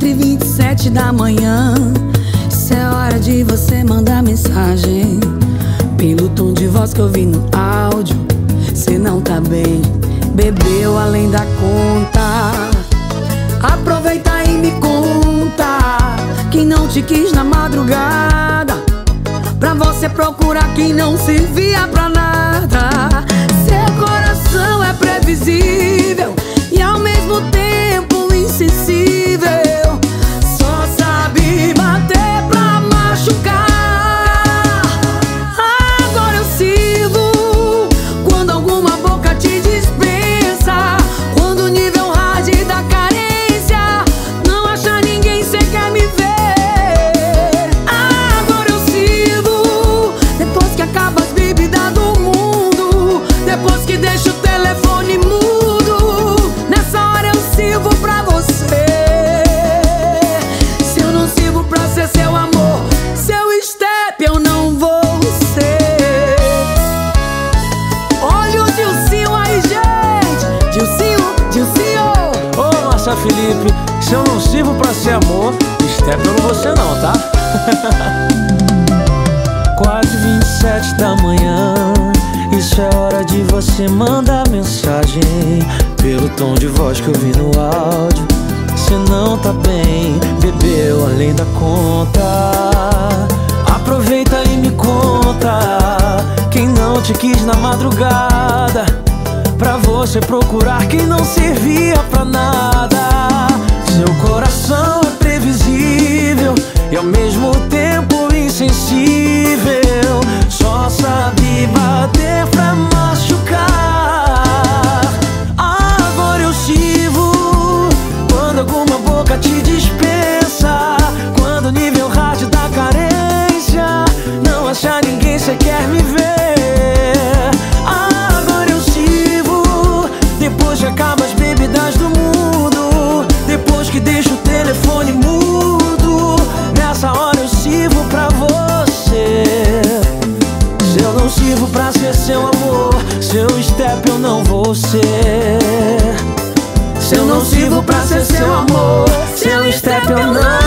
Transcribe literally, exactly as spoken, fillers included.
Quatro e vinte e sete da manhã. Isso é hora de você mandar mensagem. Pelo tom de voz que eu vi no áudio, cê não tá bem, bebeu além da conta. Aproveita e me conta quem não te quis na madrugada, pra você procurar quem não servia pra nada. Seu coração é previsível e ao mesmo tempo insensível. Só sabe bater pra machucar. Agora eu sirvo quando alguma boca te dispensa, quando o nível hard da carência não acha ninguém, cê quer me ver. Agora eu sirvo depois que acaba as bebidas do mundo, depois que deixa o telefone mudo. Nessa hora eu sirvo pra você. Se eu não sirvo pra ser seu amor, seu step eu não vou ser. Olha o Dilcinho aí, gente. Dilcinho, Dilcinho. Ô, Márcia Felipe, se eu não sirvo pra ser amor, step eu não vou ser não, tá? Quatro e vinte e sete da manhã. Isso é hora de você mandar mensagem. Pelo tom de voz que eu vi no áudio, cê não tá bem, bebeu além da conta. Aproveita e me conta quem não te quis na madrugada, pra você procurar quem não servia pra nada. Seu coração é previsível e ao mesmo tempo insensível. Só sabe bater pra machucar. Agora eu sirvo quando alguma boca te dispensa, quando o nível hard da carência não acha ninguém, cê quer me ver. Agora eu sirvo depois que acaba as bebidas do mundo, depois que deixa o telefone mudo. Nessa hora eu sirvo pra você. Se eu não sirvo pra ser seu amor, seu step eu não vou ser. Se eu não sirvo pra ser seu amor, seu step eu não